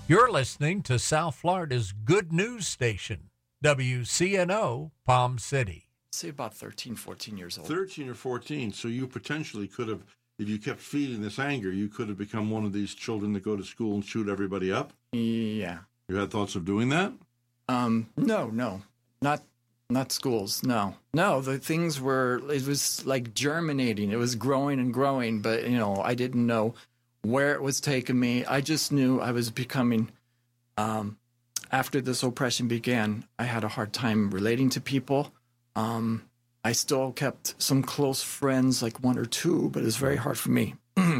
You're listening to South Florida's good news station, WCNO Palm City. Say about 13, 14 years old. 13 or 14. So you potentially could have, if you kept feeding this anger, you could have become one of these children that go to school and shoot everybody up? Yeah. You had thoughts of doing that? No. Not schools, no. No, the things were, it was like germinating. It was growing and growing, but, I didn't know where it was taking me. I just knew I was becoming, after this oppression began, I had a hard time relating to people. I still kept some close friends, like one or two, but it's very hard for me,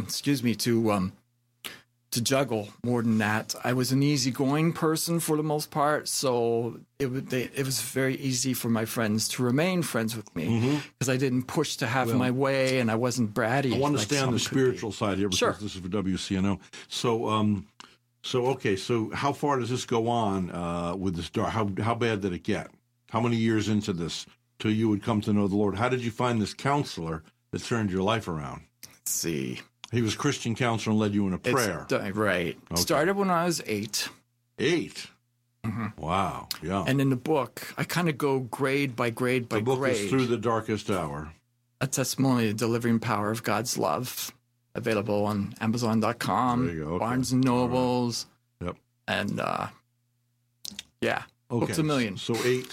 to juggle more than that. I was an easygoing person for the most part, so it was very easy for my friends to remain friends with me because I didn't push to have my way and I wasn't bratty. I want to stay on the spiritual side here because this is for WCNO. So how far does this go on with this dark? How bad did it get? How many years into this till you would come to know the Lord? How did you find this counselor that turned your life around? Let's see. He was Christian counselor and led you in a prayer. Right. Okay. Started when I was 8. 8? Mm-hmm. Wow. Yeah. And in the book, I kind of go grade by grade by grade. The book is Through the Darkest Hour. A testimony of the delivering power of God's love. Available on Amazon.com, there you go. Okay. Barnes & Nobles. Right. Yep. And, Okay. Books a million. So 8.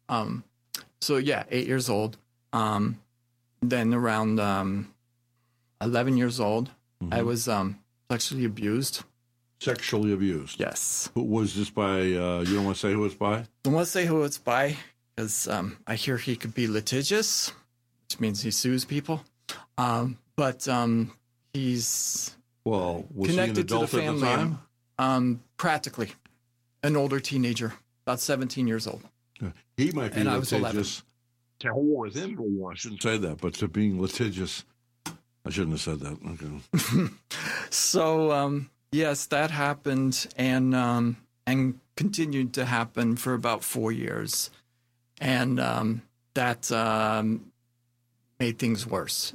8 years old. Then around 11 years old, I was sexually abused. Sexually abused? Yes. Who was this by? You don't want to say who it's by? I don't want to say who it's by because I hear he could be litigious, which means he sues people. But he's was connected he an adult to the family. At the time? Practically. An older teenager, about 17 years old. He might be and litigious. To war with him, I shouldn't say that, but to being litigious, I shouldn't have said that. Okay. So, yes, that happened and continued to happen for about 4 years. And that made things worse.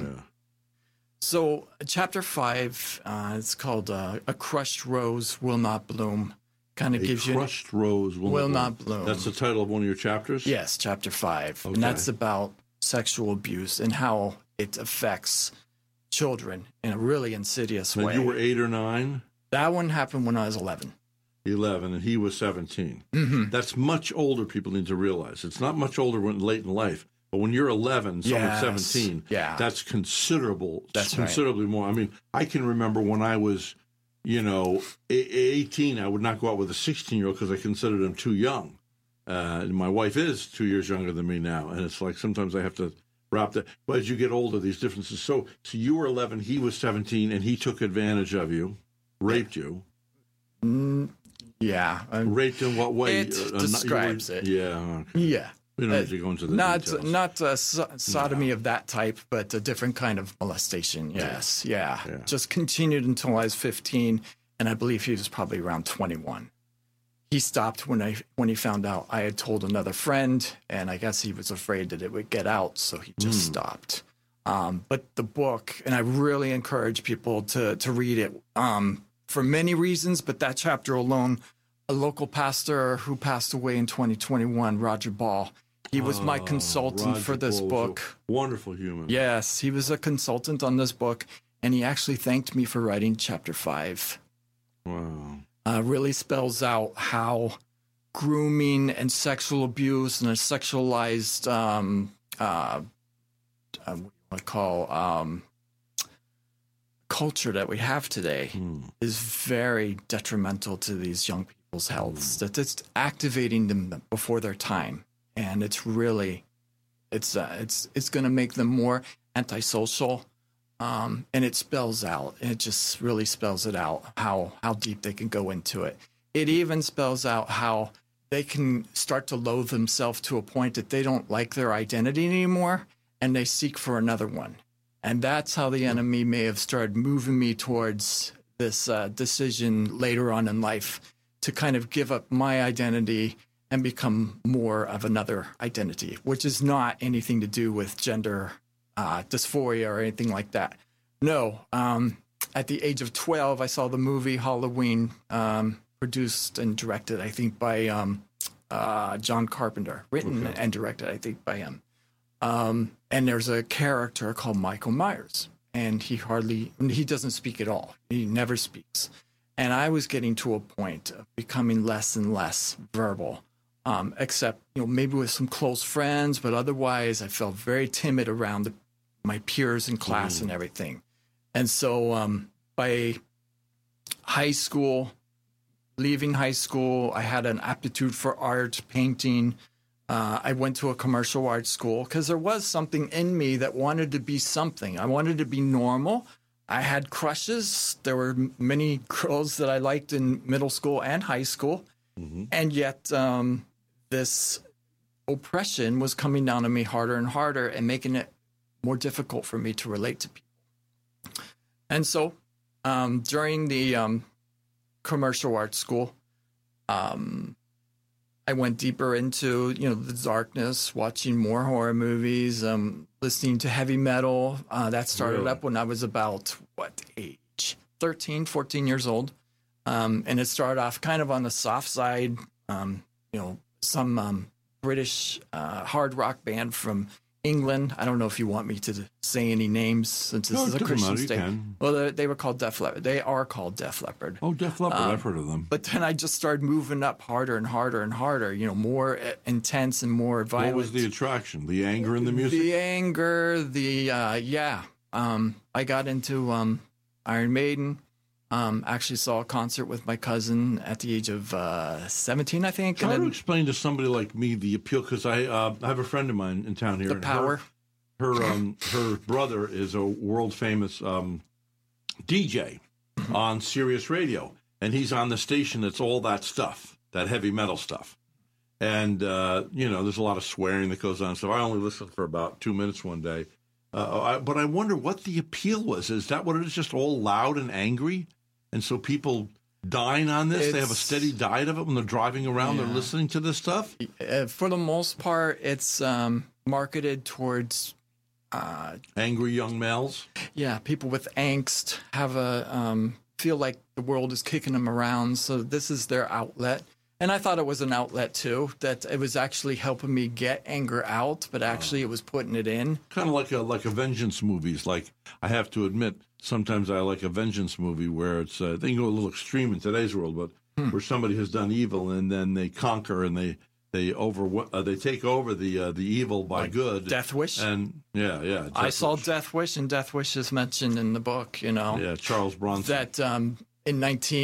So chapter 5, it's called A Crushed Rose Will Not Bloom. Kind of gives you... A crushed rose will not bloom. That's the title of one of your chapters? Yes, chapter 5. Okay. And that's about sexual abuse and how it affects children in a really insidious way. You were 8 or 9? That one happened when I was 11. 11, and he was 17. Mm-hmm. That's much older, people need to realize. It's not much older when late in life, but when you're 11, someone's 17, that's considerable. That's considerably more. I mean, I can remember when I was, 18, I would not go out with a 16-year-old because I considered him too young. And my wife is 2 years younger than me now, and it's like sometimes I have to wrap that. But as you get older, these differences. So you were 11, he was 17, and he took advantage of you, raped you. Yeah. Raped in what way? It describes it. Yeah. Okay. Yeah. We don't need to go into the details. Not sodomy of that type, but a different kind of molestation. Yes. Yeah. Just continued until I was 15, and I believe he was probably around 21. He stopped when he found out I had told another friend, and I guess he was afraid that it would get out, so he just stopped. But the book, and I really encourage people to read it for many reasons, but that chapter alone, a local pastor who passed away in 2021, Roger Ball, he was my consultant for this book. Wonderful human. Yes, he was a consultant on this book, and he actually thanked me for writing chapter 5. Wow. Really spells out how grooming and sexual abuse and a sexualized, culture that we have today is very detrimental to these young people's healths. That it's activating them before their time, and it's really, it's going to make them more antisocial. And it spells out, it just really spells it out, how deep they can go into it. It even spells out how they can start to loathe themselves to a point that they don't like their identity anymore, and they seek for another one. And that's how the enemy may have started moving me towards this decision later on in life to kind of give up my identity and become more of another identity, which is not anything to do with gender dysphoria or anything like that. No. At the age of 12, I saw the movie Halloween, produced and directed, I think, by John Carpenter. Written and directed, I think, by him. And there's a character called Michael Myers, and he doesn't speak at all. He never speaks. And I was getting to a point of becoming less and less verbal, except, maybe with some close friends, but otherwise I felt very timid around my peers in class and everything. And so by high school, leaving high school, I had an aptitude for art, painting. I went to a commercial arts school because there was something in me that wanted to be something. I wanted to be normal. I had crushes. There were many girls that I liked in middle school and high school. Mm-hmm. And yet this oppression was coming down on me harder and harder and making it more difficult for me to relate to people. And so during the commercial arts school, I went deeper into, the darkness, watching more horror movies, listening to heavy metal. That started up when I was about, age? 13, 14 years old. And it started off kind of on the soft side, some British hard rock band from England. I don't know if you want me to say any names since this is a Christian state. Well, they were called Def Leppard. They are called Def Leppard. Oh, Def Leppard. I've heard of them. But then I just started moving up harder and harder and harder, more intense and more violent. What was the attraction? The anger in the music? The anger, I got into Iron Maiden. Actually saw a concert with my cousin at the age of 17, I think. Try to explain to somebody like me the appeal, because I have a friend of mine in town here. The power. Her brother is a world famous DJ on Sirius Radio, and he's on the station that's all that stuff, that heavy metal stuff. And there's a lot of swearing that goes on. So I only listened for about 2 minutes one day. But I wonder what the appeal was. Is that what it is? Just all loud and angry? And so people dine on this? They have a steady diet of it when they're driving around, they're listening to this stuff? For the most part, it's marketed towards... angry young males? Yeah, people with angst have feel like the world is kicking them around, so this is their outlet. And I thought it was an outlet, too, that it was actually helping me get anger out, but actually it was putting it in. Kind of like a vengeance movies. Like, I have to admit, sometimes I like a vengeance movie where it's, they can go a little extreme in today's world, but where somebody has done evil and then they conquer and they take over the evil by like good. Death Wish? And yeah. I saw Death Wish, and Death Wish is mentioned in the book, Yeah, Charles Bronson. That... in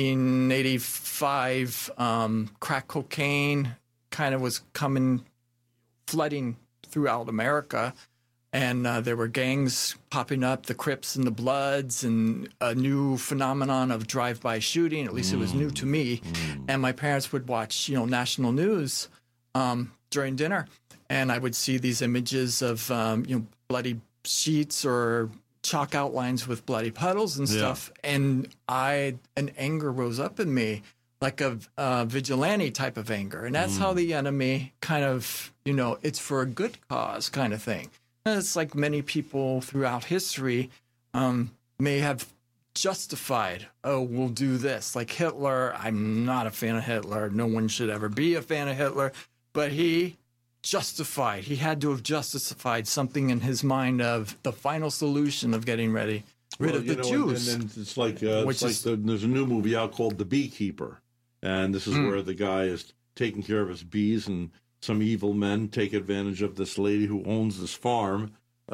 1985, crack cocaine kind of was flooding throughout America. And there were gangs popping up, the Crips and the Bloods, and a new phenomenon of drive-by shooting. At least it was new to me. And my parents would watch, national news during dinner. And I would see these images of, bloody sheets or chalk outlines with bloody puddles and stuff, and an anger rose up in me, like a vigilante type of anger, and that's how the enemy kind of, it's for a good cause kind of thing. And it's like many people throughout history may have justified, we'll do this. Like Hitler, I'm not a fan of Hitler. No one should ever be a fan of Hitler, but he had to have justified something in his mind of the final solution of getting rid of the Jews. And then it's like, there's a new movie out called The Beekeeper, and this is where the guy is taking care of his bees, and some evil men take advantage of this lady who owns this farm,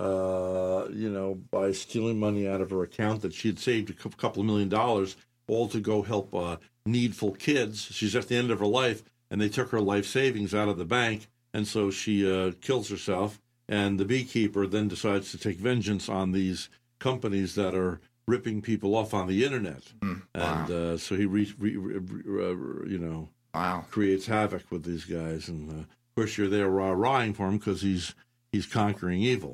by stealing money out of her account that she had saved a couple of $1 million, all to go help needful kids. She's at the end of her life, and they took her life savings out of the bank. And so she kills herself, and the beekeeper then decides to take vengeance on these companies that are ripping people off on the internet. And so he, creates havoc with these guys. And of course, you're there rah-rahing for him because he's conquering evil.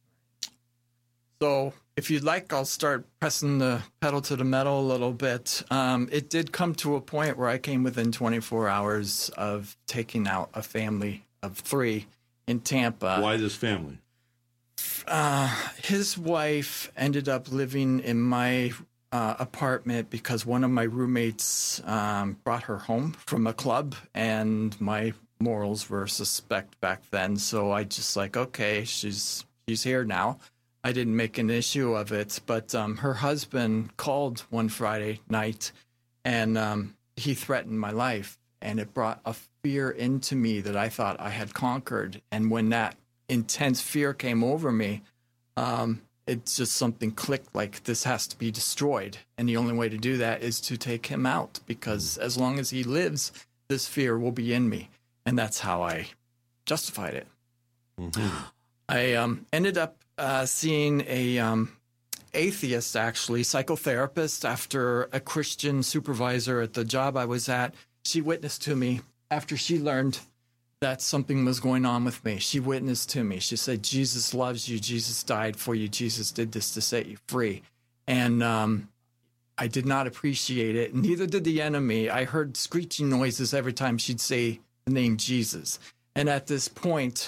So if you'd like, I'll start pressing the pedal to the metal a little bit. It did come to a point where I came within 24 hours of taking out a family of 3 in Tampa. Why this family? His wife ended up living in my apartment because one of my roommates brought her home from a club, and my morals were suspect back then. So I just like, okay, she's here now. I didn't make an issue of it, but her husband called one Friday night, and he threatened my life, and it brought a fear into me that I thought I had conquered. And when that intense fear came over me, it's just something clicked, like this has to be destroyed. And the only way to do that is to take him out, because as long as he lives, this fear will be in me. And that's how I justified it. Mm-hmm. I ended up seeing a atheist, actually, psychotherapist, after a Christian supervisor at the job I was at. She witnessed to me after she learned that something was going on with me. She witnessed to me. She said, Jesus loves you. Jesus died for you. Jesus did this to set you free. And I did not appreciate it. Neither did the enemy. I heard screeching noises every time she'd say the name Jesus. And at this point,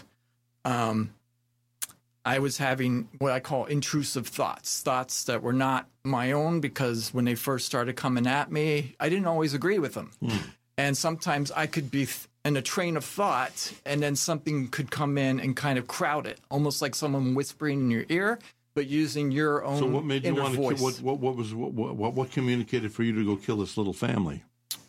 I was having what I call intrusive thoughts that were not my own, because when they first started coming at me, I didn't always agree with them. And sometimes I could be in a train of thought, and then something could come in and kind of crowd it, almost like someone whispering in your ear, but using your own. So what made you want voice. to kill? What communicated for you to go kill this little family?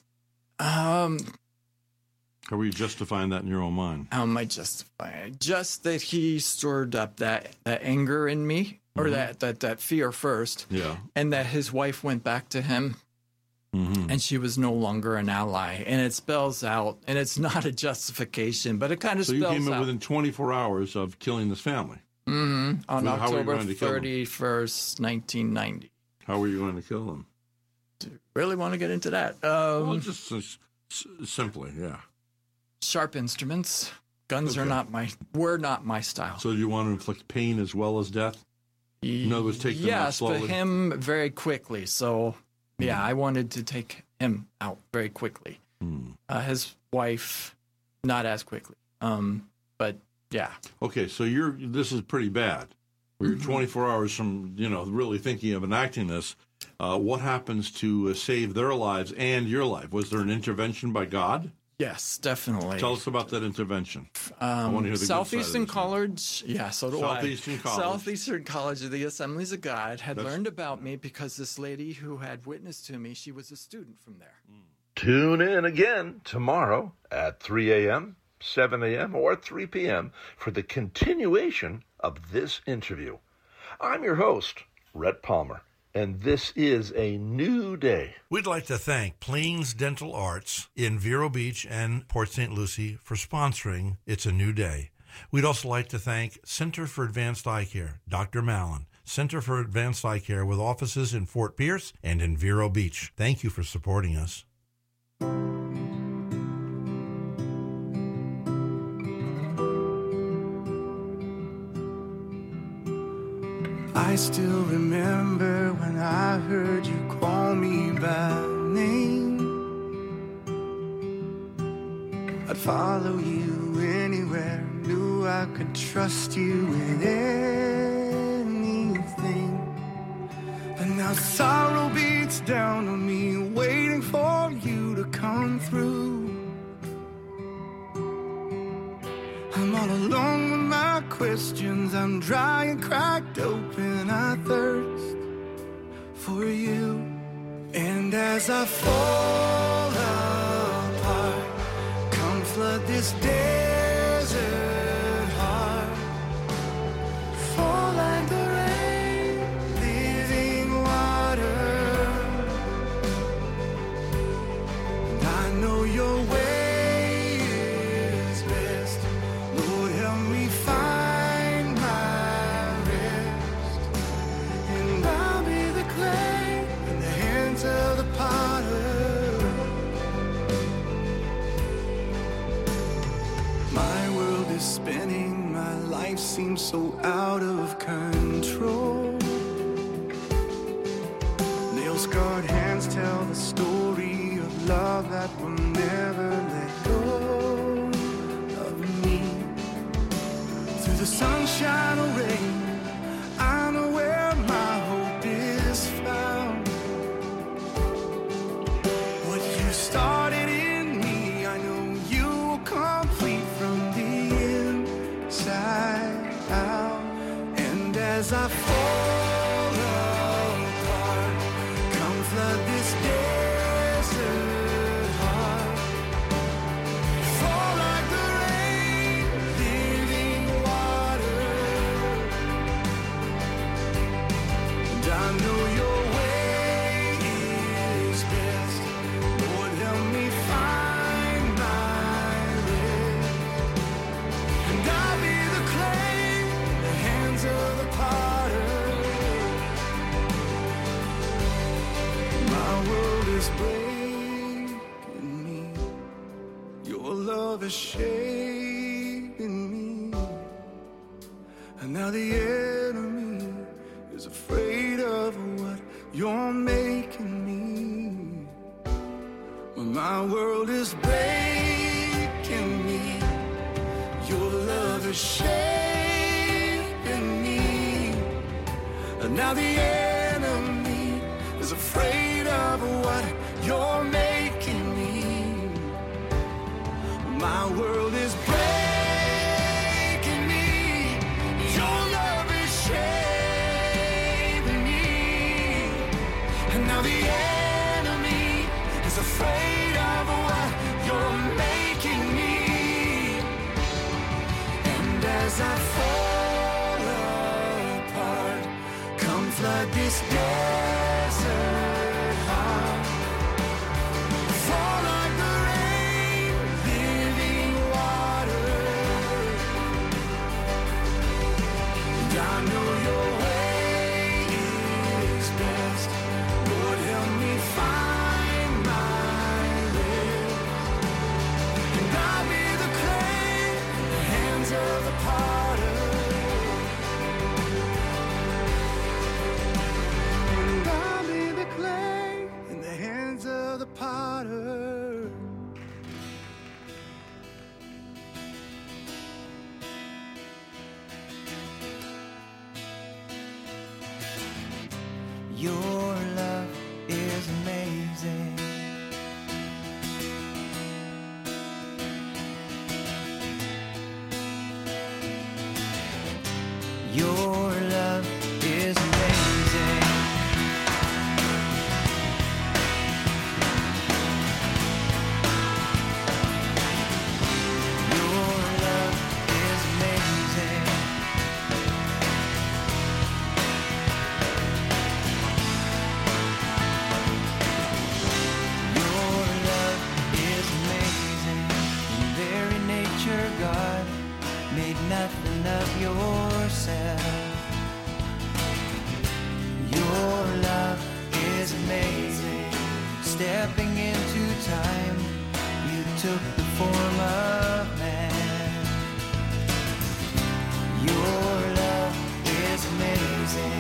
How were you justifying that in your own mind? How am I justifying it? Just that he stirred up that anger in me, or that fear first, and that his wife went back to him, and she was no longer an ally. And it spells out, and it's not a justification, but it kind of spells out. So you came in within 24 hours of killing this family? On October 31st, 1990. How were you going to kill them? Do you really want to get into that? Well, just simply, yeah. Sharp instruments. Guns were not my style. So you want to inflict pain as well as death? In other words, take them out slowly? Yes, but him very quickly. So, yeah, I wanted to take him out very quickly. His wife, not as quickly. But, yeah. Okay, so this is pretty bad. You're 24 hours from, really thinking of enacting this. What happens to save their lives and your life? Was there an intervention by God? Yes, definitely. Tell us about that intervention. I want to hear the Southeastern College. Yeah, so do Southeastern College. Southeastern College of the Assemblies of God had learned about me because this lady who had witnessed to me, she was a student from there. Tune in again tomorrow at 3 a.m., 7 a.m., or 3 p.m. for the continuation of this interview. I'm your host, Rhett Palmer, and this is a new day. We'd like to thank Plains Dental Arts in Vero Beach and Port St. Lucie for sponsoring It's a New Day. We'd also like to thank Center for Advanced Eye Care, Dr. Mallon, Center for Advanced Eye Care with offices in Fort Pierce and in Vero Beach. Thank you for supporting us. I still remember when I heard you call me by name. I'd follow you anywhere, knew I could trust you with anything. But now sorrow beats down on me, waiting for you to come through. I'm all alone with my questions, I'm dry and cracked open, I thirst for you. And as I fall apart, come flood this desert heart. Fall like the rain, living water. And I know your way. Spinning, my life seems so out of control. Nail-scarred hands tell the story of love that will never let go of me. Through the sunshine or rain, I know where my hope is found. as I fall apart, come flood this desert heart. Fall like the rain, living water. And I know your way is best. Lord, help me find my rest. And I'll be the clay in the hands of the potter. My world is breaking me. Your love is shaping me. And now the enemy is afraid of what you're making me. When my world is breaking me, your love is shaping me. And now the enemy is afraid of what you're making me. My world is breaking me. Your love is shaping me. And now the enemy is afraid of what you're making me. And as I fall apart, come flood this desert heart. Fall like the rain, living water. And I know your way is best. Lord, help me find my rest. And I'll be the clay in the hands of the potter. And I'll be the clay in the hands of the potter. Your love is amazing. Your love is amazing. Your love is amazing. Your love is amazing. In very nature, God made nothing of yourself. Your love is amazing. Stepping into time, you took the form of man. Your love is amazing.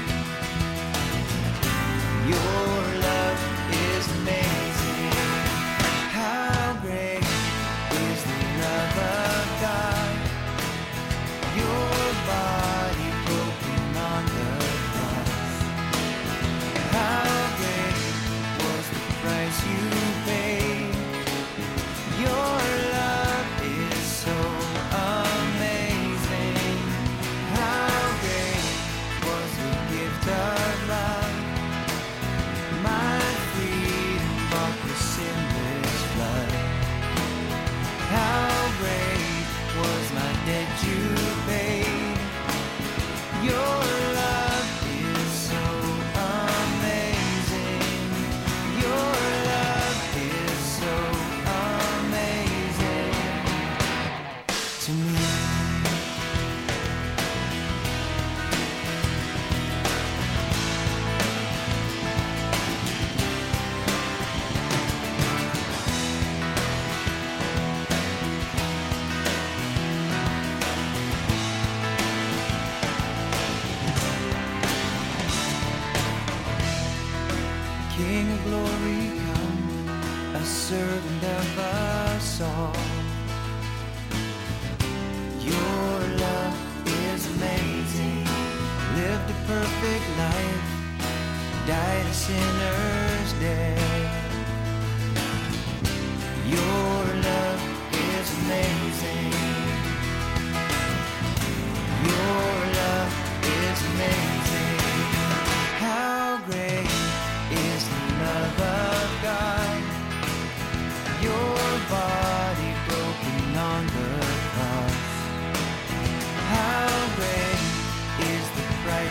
Your love is amazing. How great is the love of God? Your body broken on the cross. How great was the price you paid? Your love is so amazing. How great was the gift of love? My freedom bought with sinless blood. How great was my debt you paid? Your love is so amazing. Your love is so amazing to me. King of glory, come, a servant of us all. Your love is amazing. Lived a perfect life, died a sinner's death. Your love is amazing. Your love is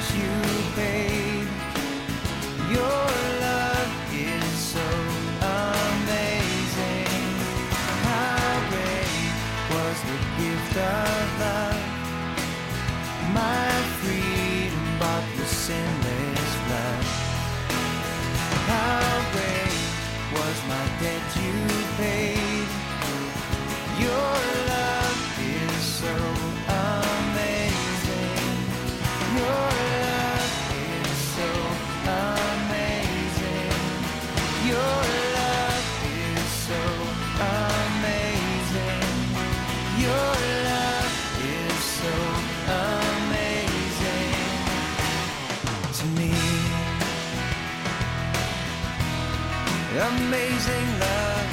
you paid. Your love is so amazing. How great was the gift of love. My freedom bought with sinless blood. How great was my debt you paid. Your love is so amazing. Your love is so amazing. Your love is so amazing. Your love is so amazing to me. Amazing love.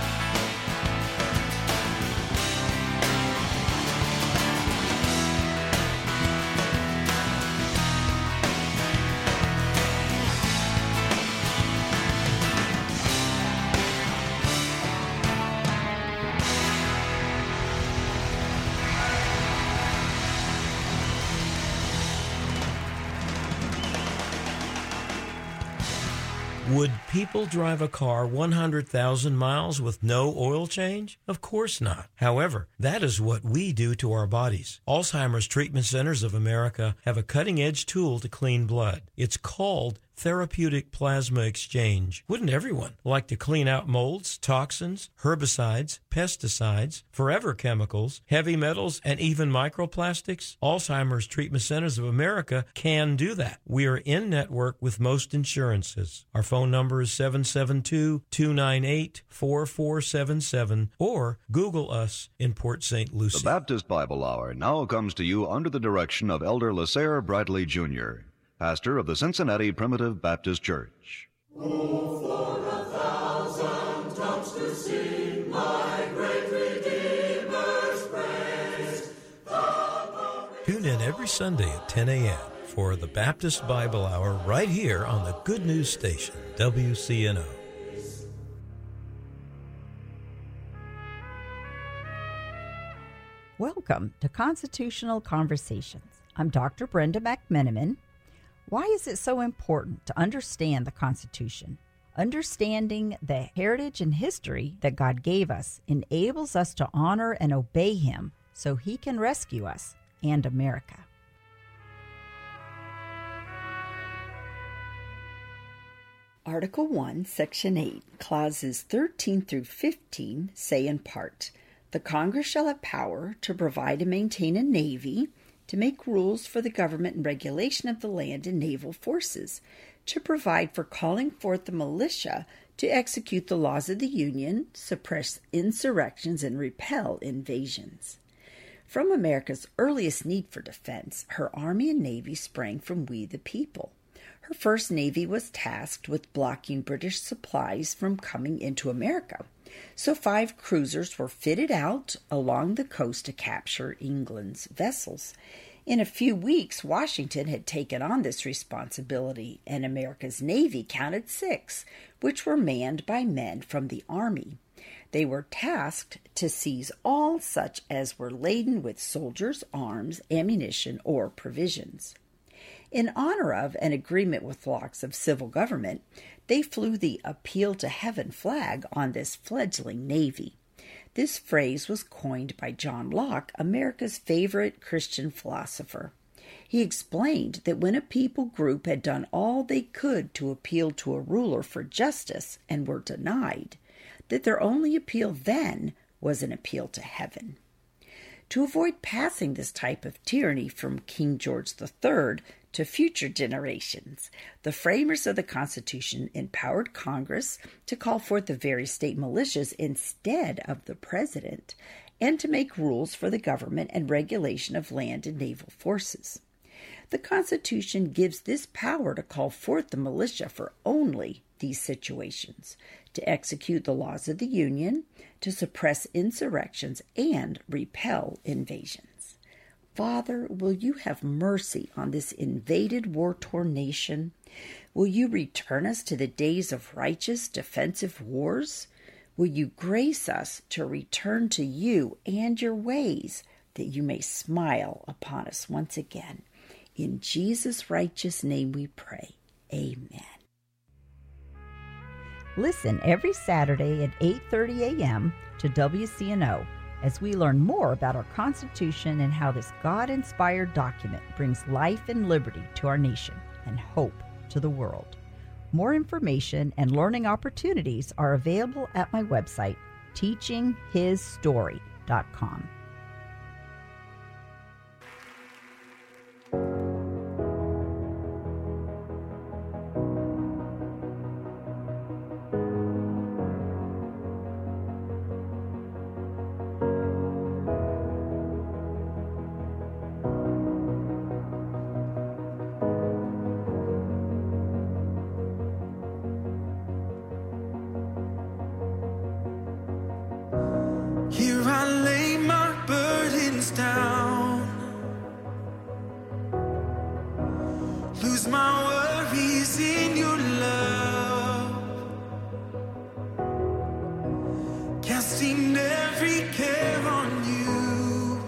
Would people drive a car 100,000 miles with no oil change? Of course not. However, that is what we do to our bodies. Alzheimer's Treatment Centers of America have a cutting-edge tool to clean blood. It's called Therapeutic Plasma Exchange. Wouldn't everyone like to clean out molds, toxins, herbicides, pesticides, forever chemicals, heavy metals, and even microplastics? Alzheimer's Treatment Centers of America can do that. We are in network with most insurances. Our phone number is 772-298-4477 or Google us in Port St. Lucie. The Baptist Bible Hour now comes to you under the direction of Elder LaSalle Bradley Jr., pastor of the Cincinnati Primitive Baptist Church. Oh, for 1,000 tongues to sing my great Redeemer's praise. Tune in every Sunday at 10 a.m. for the Baptist Bible Hour right here on the Good News Station, WCNO. Welcome to Constitutional Conversations. I'm Dr. Brenda McMenamin. Why is it so important to understand the Constitution? Understanding the heritage and history that God gave us enables us to honor and obey Him so He can rescue us and America. Article 1, Section 8, Clauses 13 through 15 say in part, the Congress shall have power to provide and maintain a navy, to make rules for the government and regulation of the land and naval forces, to provide for calling forth the militia to execute the laws of the Union, suppress insurrections, and repel invasions. From America's earliest need for defense, her Army and Navy sprang from we the people. Her first Navy was tasked with blocking British supplies from coming into America, so 5 cruisers were fitted out along the coast to capture England's vessels. In a few weeks, Washington had taken on this responsibility, and America's Navy counted 6, which were manned by men from the Army. They were tasked to seize all such as were laden with soldiers' arms, ammunition, or provisions. In honor of an agreement with blocks of civil government, they flew the Appeal to Heaven flag on this fledgling navy. This phrase was coined by John Locke, America's favorite Christian philosopher. He explained that when a people group had done all they could to appeal to a ruler for justice and were denied, that their only appeal then was an appeal to heaven. To avoid passing this type of tyranny from King George III to future generations, the framers of the Constitution empowered Congress to call forth the various state militias instead of the president, and to make rules for the government and regulation of land and naval forces. The Constitution gives this power to call forth the militia for only these situations, to execute the laws of the Union, to suppress insurrections, and repel invasions. Father, will you have mercy on this invaded, war-torn nation? Will you return us to the days of righteous, defensive wars? Will you grace us to return to you and your ways, that you may smile upon us once again? In Jesus' righteous name we pray. Amen. Listen every Saturday at 8:30 a.m. to WCNO as we learn more about our Constitution and how this God-inspired document brings life and liberty to our nation and hope to the world. More information and learning opportunities are available at my website, teachinghisstory.com. Here I lay my burdens down, lose my worries in your love, casting every care on you.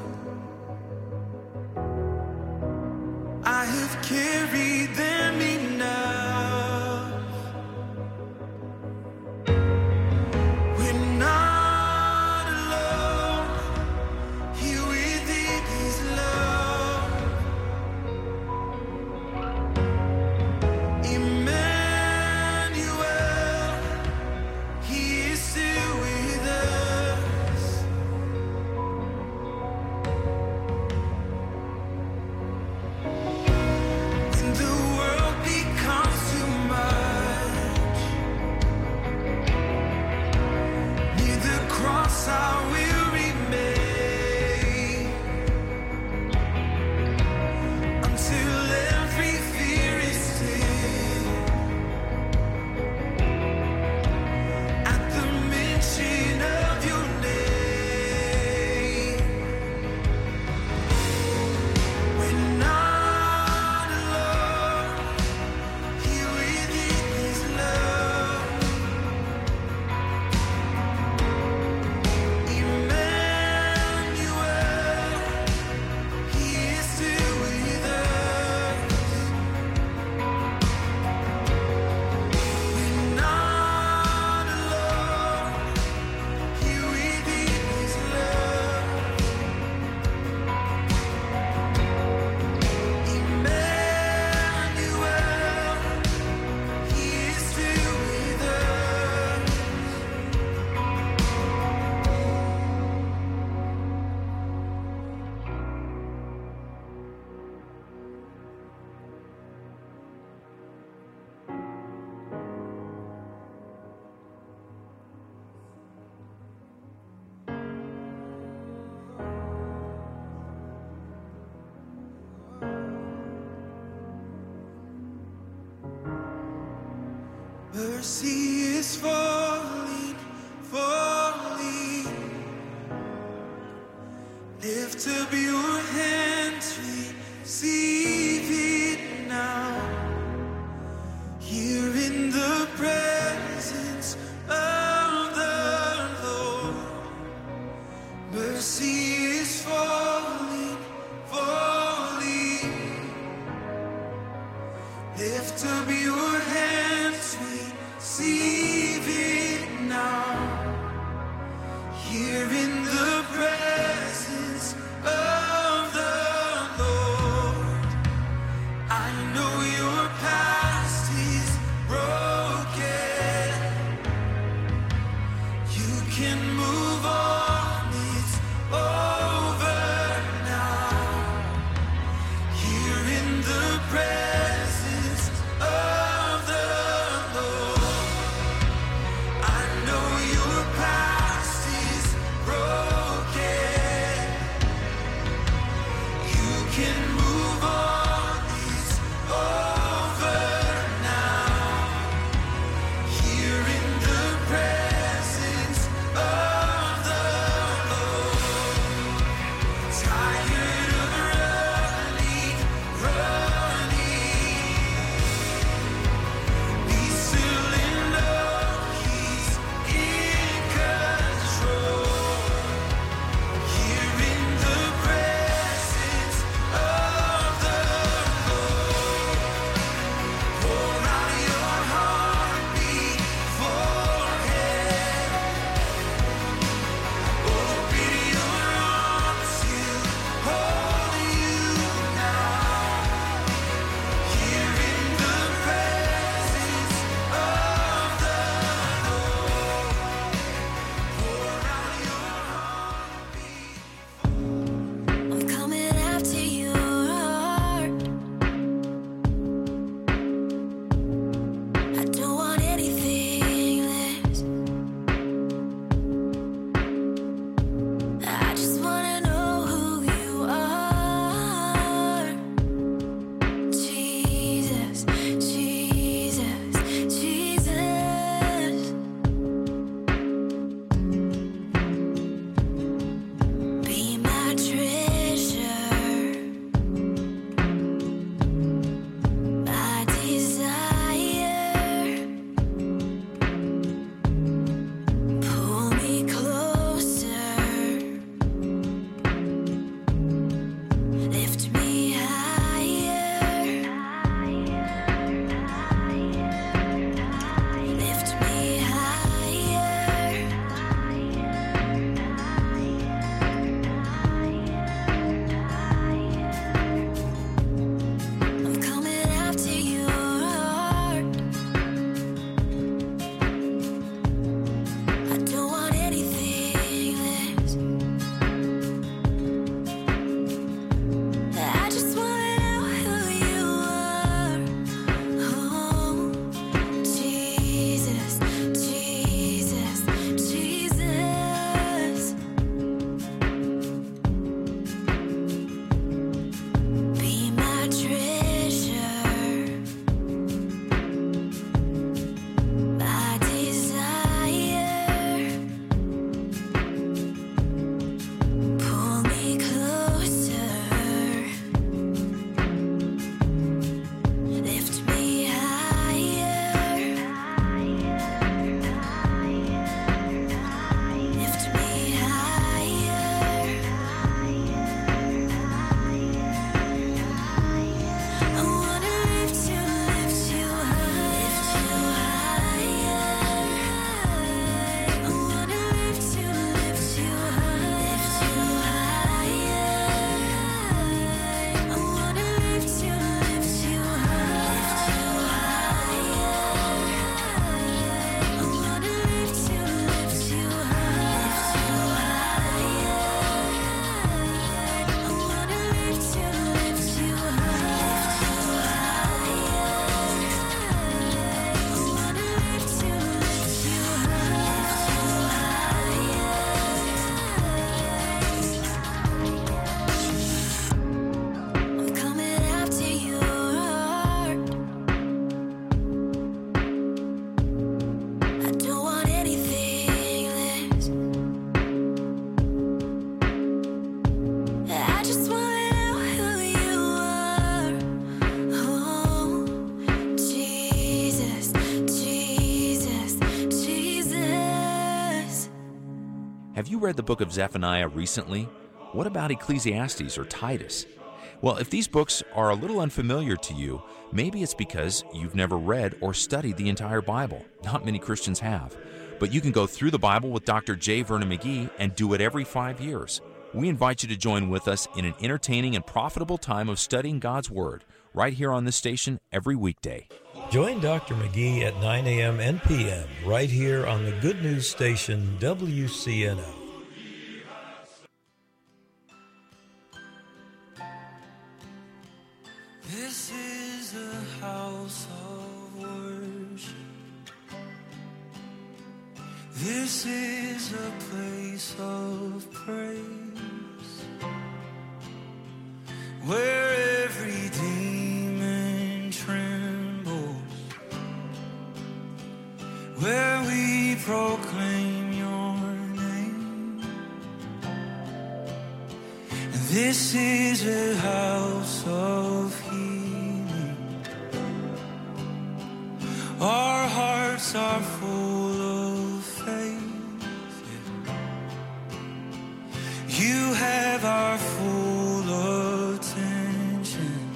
I have carried them enough. We're not alone, here within His love. Emmanuel, He is still with us. When the world becomes too much, near the cross I will remain until every fear is still. At the mention of your name, we're not alone, here within His love. Emmanuel, He is still with us. We're not alone, here within His love. Emmanuel, He is still with us. Mercy is falling, falling. Lift up your hands, receive it now. Here in the presence of the Lord, mercy is falling, falling. Lift up your hands, receive it now. Here in the presence of the Lord, I know your past is broken. You can move on, it's over now. Here in the presence of the Lord, I know your past is broken. You can move on, it's you read the book of Zephaniah recently? What about Ecclesiastes or Titus? Well, if these books are a little unfamiliar to you, maybe it's because you've never read or studied the entire Bible. Not many Christians have. But you can go through the Bible with Dr. J. Vernon McGee and do it every 5 years. We invite you to join with us in an entertaining and profitable time of studying God's Word, right here on this station every weekday. Join Dr. McGee at 9 a.m. and p.m. right here on the Good News Station, WCNO. This is a house of worship. This is a place of praise, where every demon trembles, where we proclaim your name. This is a house of healing. Our hearts are full of faith. You have our full attention.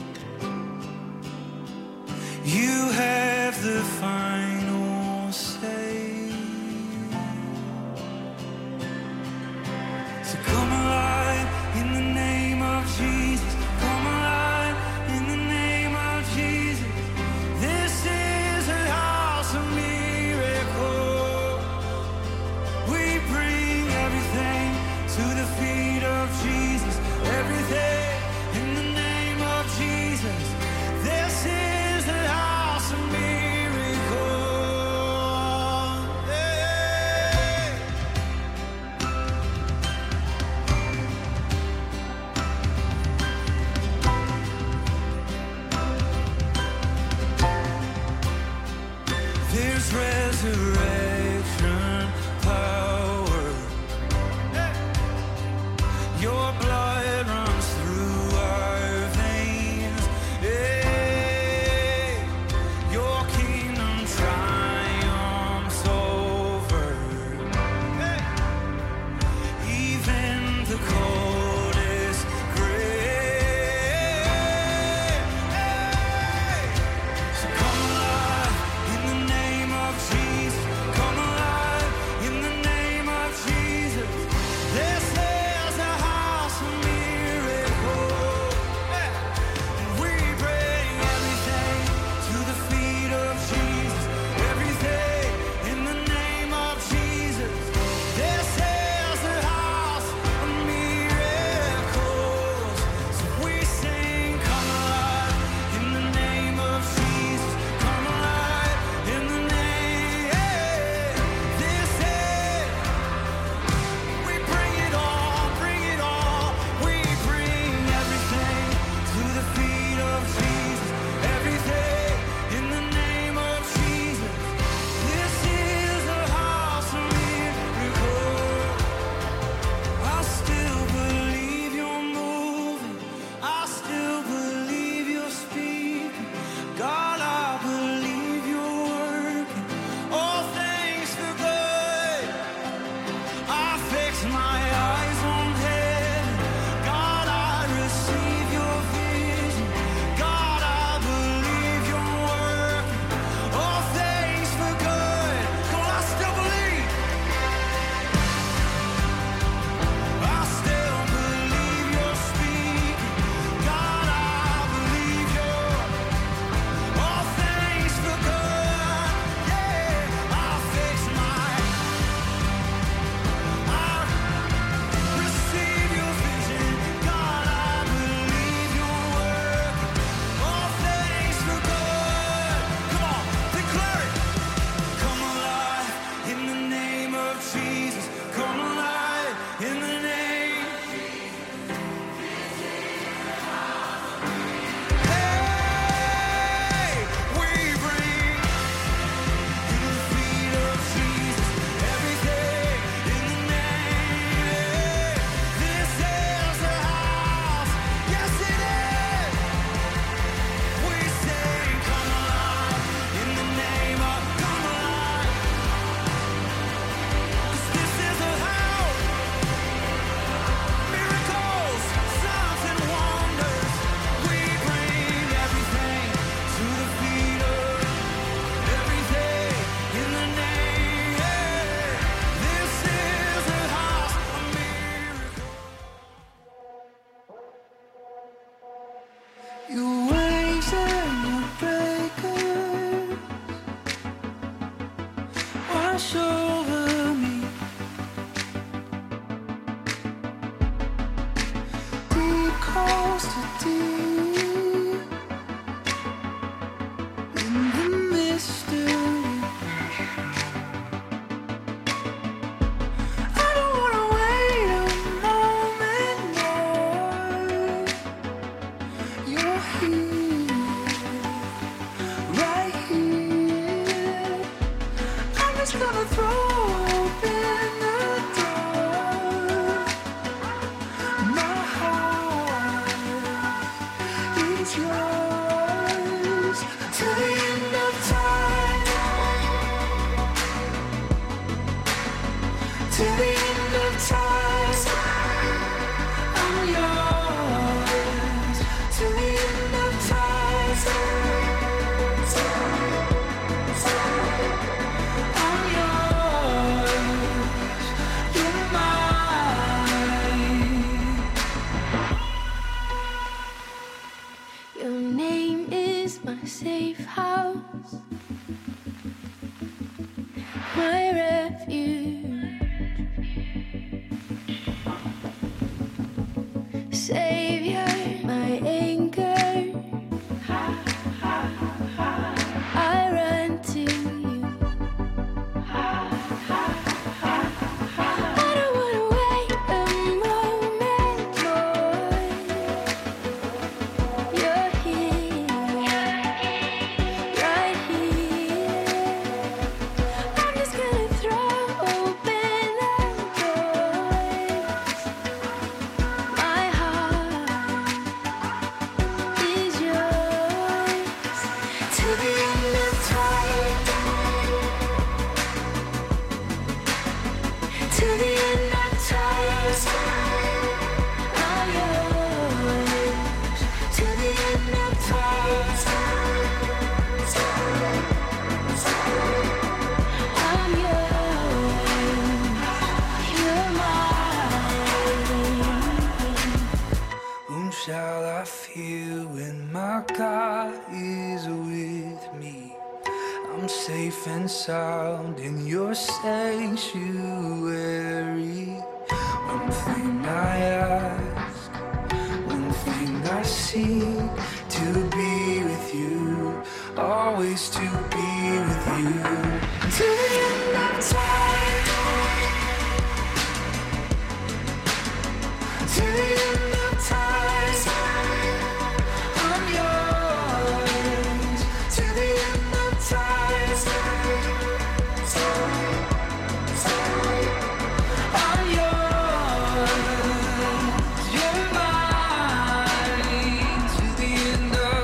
You have the final say. So come alive in the name of Jesus. Come alive in the name of Jesus. This is a house of miracle. We bring everything to the feet of Jesus. Everything in the name of Jesus. This is the house of miracle. Hey. There's resurrection power. Your blood runs through our veins. Hey, your kingdom triumphs over. Hey, even the coldest grave. Hey, so come alive in the name of Jesus. safe house, my refuge, Savior, my anchor. I run to you. I don't wanna wait a moment more. You're here, right here. I'm just gonna throw open the doors. My heart is yours till the end of time. Till the end of time, I'm yours. Till the end of time, I'm yours. You're mine. Whom shall I fear when my God is with me? I'm safe and sound in your sanctuary. One thing I ask, one thing I seek, to be with you, always to be with you. Till the end of time, till the end of time, I'm yours. Till the end of time, I'm yours. You're mine. Till the end of.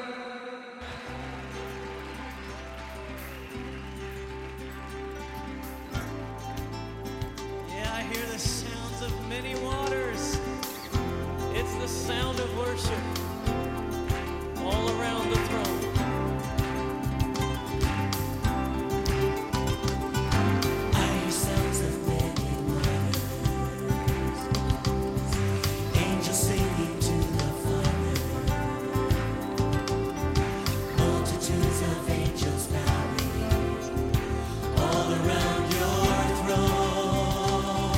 Yeah, I hear the sounds of many waters. It's the sound of worship all around the throne. I hear sounds of many waters, angels singing to the Father, multitudes of angels bowing all around your throne.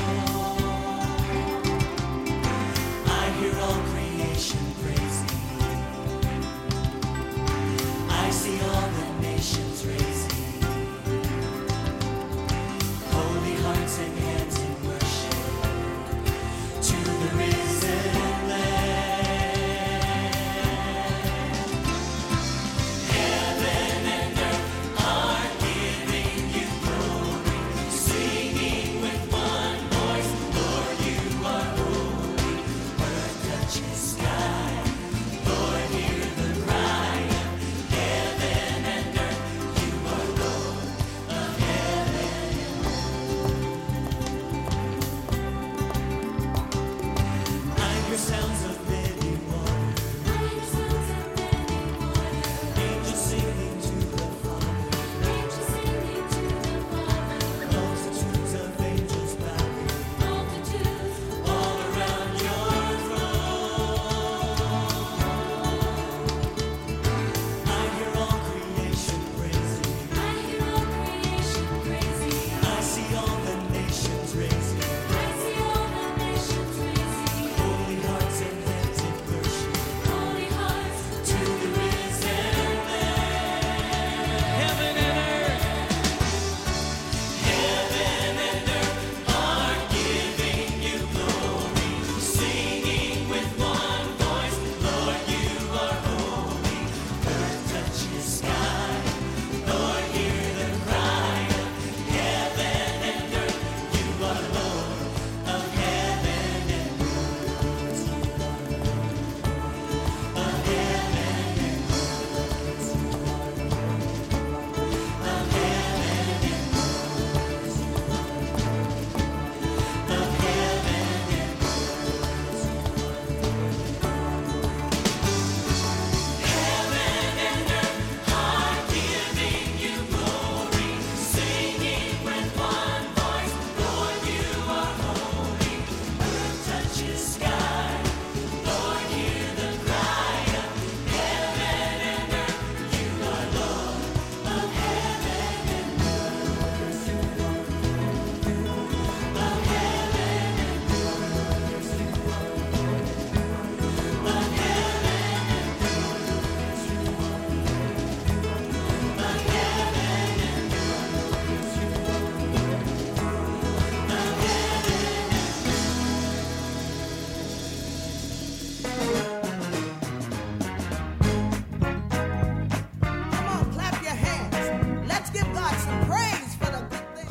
I hear all creation praising. I see all the nations raising holy hearts and hands in worship to the risen Lamb. Heaven and earth are giving you glory, singing with one voice, Lord, you are holy. Earth touches sky, Lord, hear the cry of heaven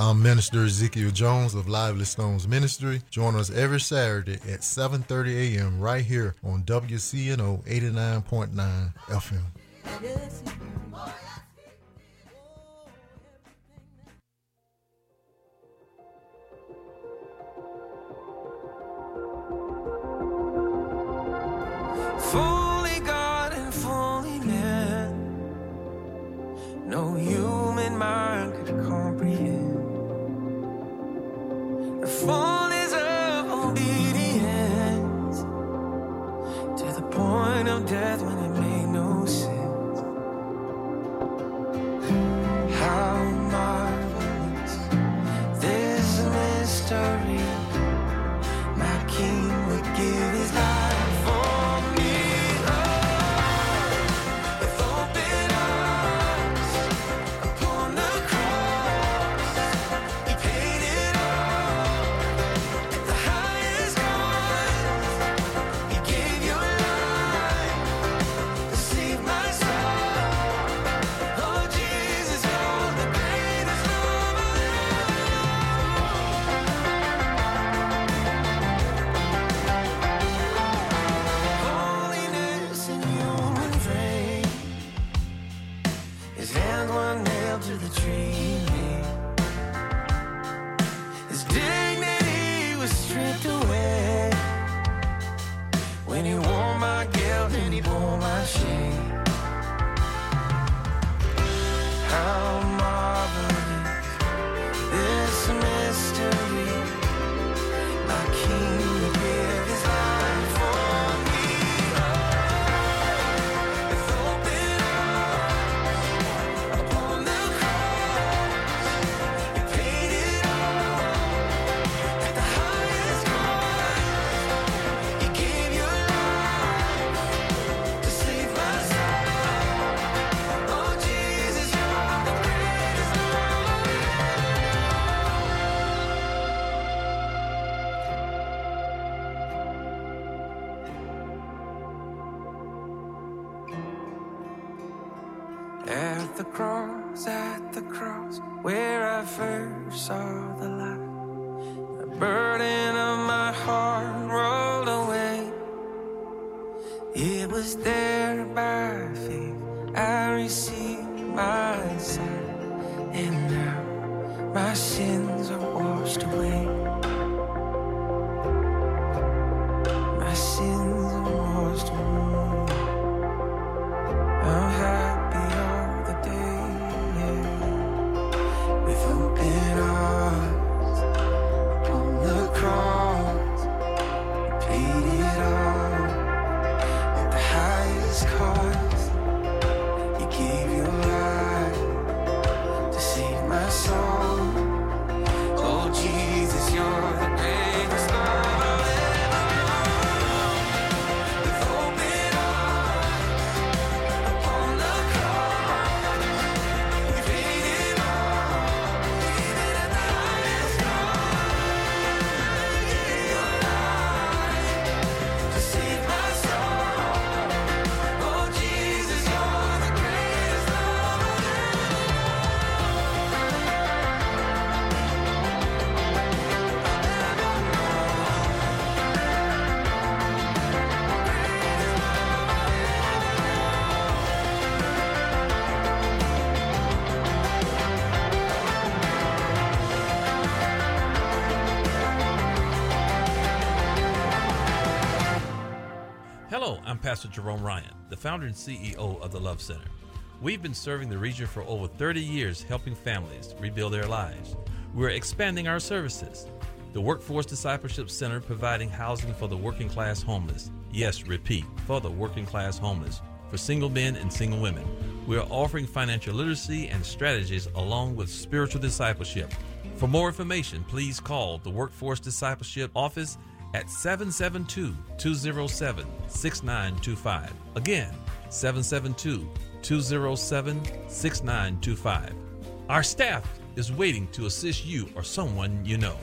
I'm Minister Ezekiel Jones of Lively Stones Ministry. Join us every Saturday at 7:30 a.m. right here on WCNO 89.9 FM. Fully God and fully man, no human mind could comprehend the fullness of obedience to the point of death when it made no sense. How marvelous this mystery, my King would give his life for me. With open arms upon the cross, he paid it all at the highest cost. He gave your life to save my soul. Oh Jesus, you're the greatest love of holiness in human frame. His hands were nailed to the tree. His dignity was stripped away when he wore my guilt and he bore my shame. How marvelous this mystery, my King would give his life for me. With open arms upon the cross, he paid it all at the highest cost. He gave your life to save my soul. Oh Jesus, you're the greatest love. At the cross, where I first saw the light, the burden of my heart rolled away. It was there by faith I received my sight, and now my sins are washed away. My sins are washed away. I'm happy all the day, yeah. With open arms upon the cross, he paid it all at the highest cost. He gave your life to save my soul. Oh Jesus, you're the greatest love I've ever known. With open arms upon the cross, he paid it all, even at the highest cost. He gave your life to save my soul. Oh Jesus, you're the greatest love I've Hello, I'm Pastor Jerome Ryan, the founder and CEO of the Love Center. We've been serving the region for over 30 years, helping families rebuild their lives. We're expanding our services. The Workforce Discipleship Center providing housing for the working class homeless. Yes, repeat, for the working class homeless. For single men and single women. We are offering financial literacy and strategies along with spiritual discipleship. For more information, please call the Workforce Discipleship Office at 772-207-6925. Again, 772-207-6925. Our staff is waiting to assist you or someone you know.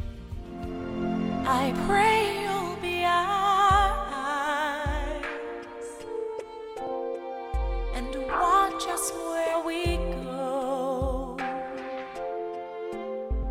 I pray you'll be eyes and watch us where we go.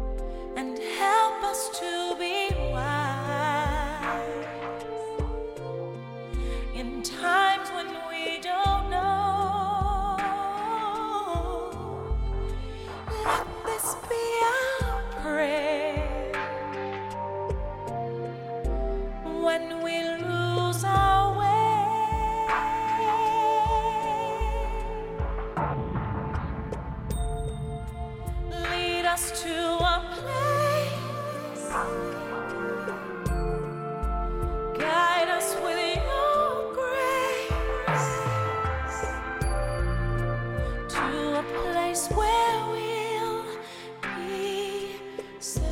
us to a place. Guide us with your grace to a place where we'll be safe.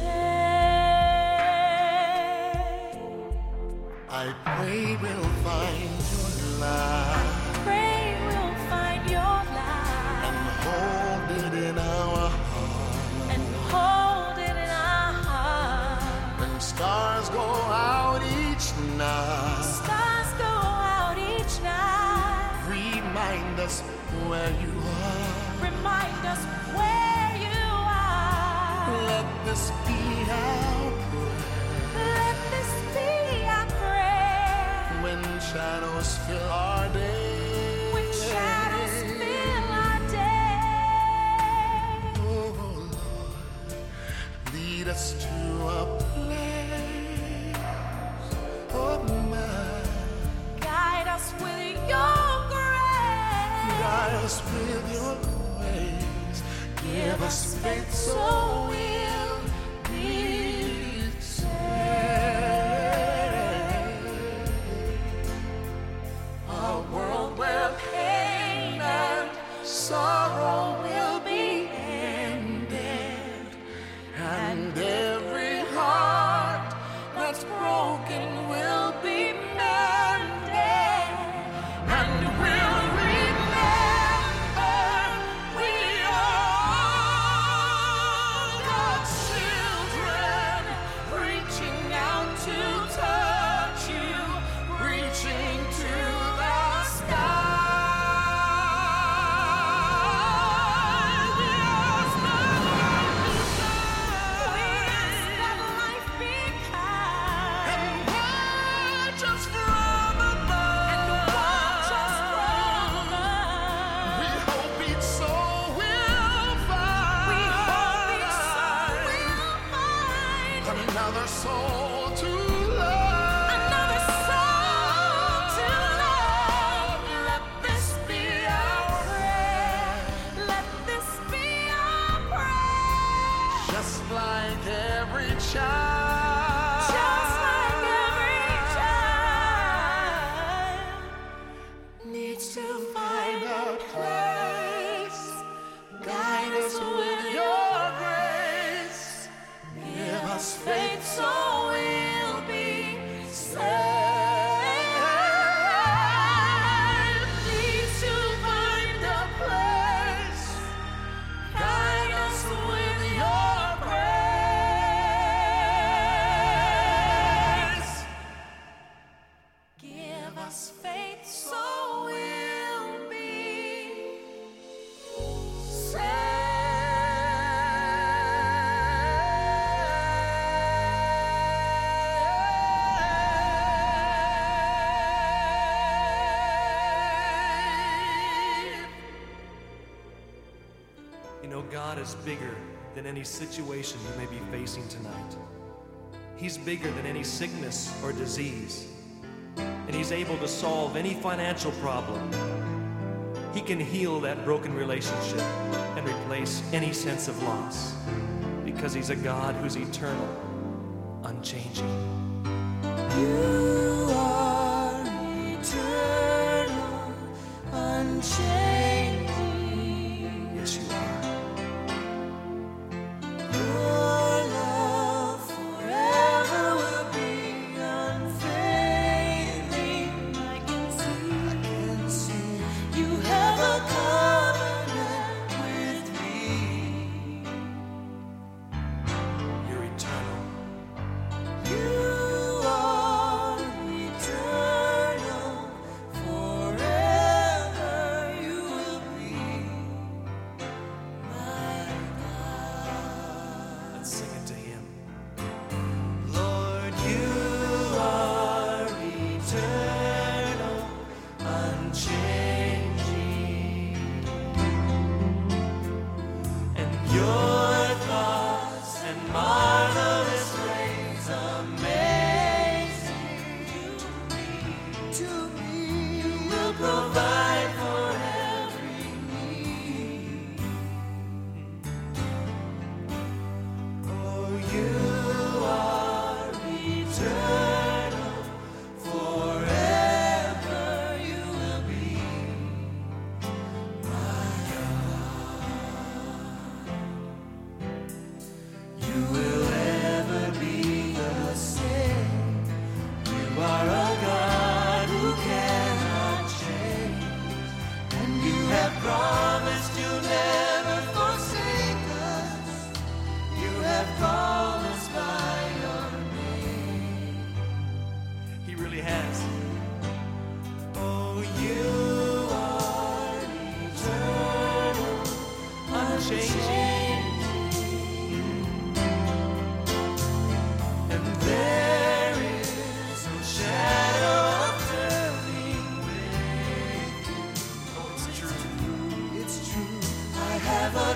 I pray we'll find your light. Pray we'll find your light and hold it in our heart. And hold it in our heart. When stars go out each night. Stars go out each night. Remind us where you are. Remind us where you are. Let this be our prayer. Let this be our prayer. When shadows fill our day. When shadows fill our day. Oh Lord, lead us to a place of mine. Guide us with your grace. Guide us with your ways. Give us faith so we'll be saved. A world where pain and sorrow will be ended, and every heart that's broken will be mended, and we'll remember we are God's children, reaching out to touch you, reaching to the sky. We ask that life be kind, and watch us from above. We hope each soul will find another soul to love. Another soul to love. Let this be our prayer. Let this be our prayer. Just like every child. Just like every child needs to find a place. Guide us with your grace. Give us faith so we'll be saved. Need to find a place. Guide us with your grace. Give us faith so we'll be You know, God is bigger than any situation you may be facing tonight. He's bigger than any sickness or disease. And He's able to solve any financial problem. He can heal that broken relationship and replace any sense of loss. Because He's a God who's eternal, unchanging. You are eternal, unchanging. Yes, you are. Your love forever will be unfailing. I can see you have a covenant with me. You're eternal. You are eternal, forever you change me. And there is no shadow of turning with you. Oh, it's true. It's true. I have a